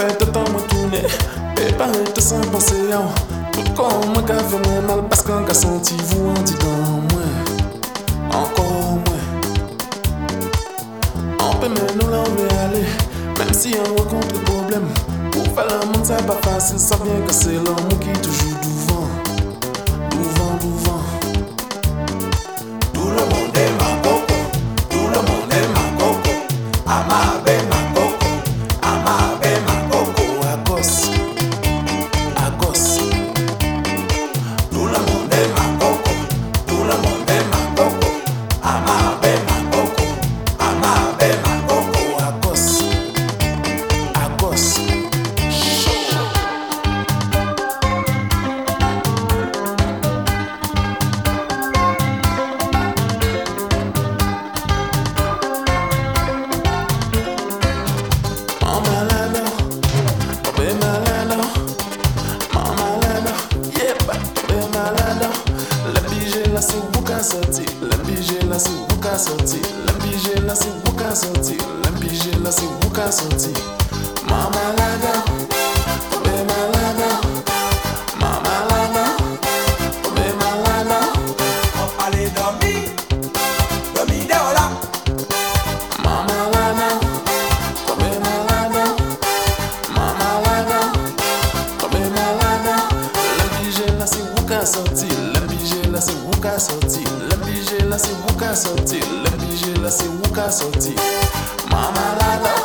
fait de temps moi tourner. Et paraît sans penser à tout comme moi qui a fait mon mal parce qu'un gars senti vous en dit dans moi. Encore moins. On peut même nous là on veut aller. Même si on rencontre des problèmes. Pour faire le monde c'est pas facile. Ça bien que c'est l'homme qui toujours devant. Devant, devant. Tout le monde est ma coco. Tout le monde est ma coco. Amabe ma coco. Amabe ma coco. Agos. Agos. Tout le monde est ma coco. Tout le monde est ma coco. Amabe ma coco. Amabe ma coco. Agos. Agos. C'est vous qui sorti, l'embigé là c'est vous qui sorti, l'embigé là c'est vous qui sorti, l'embigé là c'est vous qui sorti. Mama lada, obe malada, mama lada, obe malada. Allez dormir, dormir dehors là. Mama lada, obe malada, mama lada, obe malada. L'embigé là c'est vous qui sorti, l'embigé là c'est vous qui sorti, l'embigé là c'est vous qui sorti, l'embigé là c'est vous qui sorti. Mama lada.